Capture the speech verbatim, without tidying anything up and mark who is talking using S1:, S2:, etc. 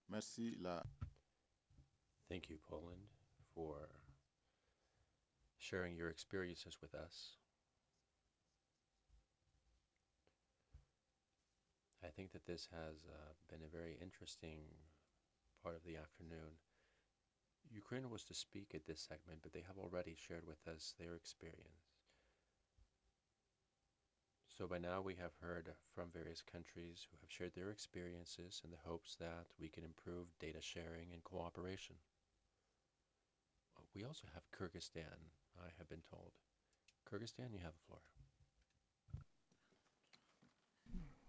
S1: Merci la.
S2: Thank you, Poland, for sharing your experiences with us. I think that this has uh, been a very interesting part of the afternoon. Ukraine was to speak at this segment, but they have already shared with us their experience. So by now we have heard from various countries who have shared their experiences in the hopes that we can improve data sharing and cooperation. We also have Kyrgyzstan, I have been told. Kyrgyzstan, you have the floor.